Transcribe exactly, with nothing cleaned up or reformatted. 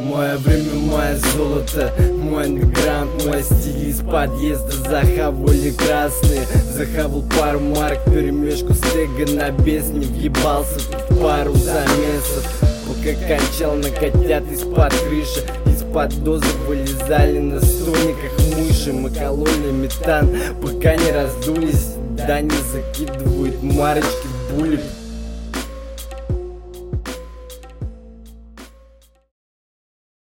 Мое время, мое золото, мой андеграунд, мой стиль из подъезда. Захавали красные, захавал пару марок, перемешку стега на бесне. Въебался тут пару замесов, пока кончал на котят из-под крыши. Из-под дозы вылезали на стольниках мыши. Мы кололи метан, пока не раздулись. Да не закидывают марочки, були.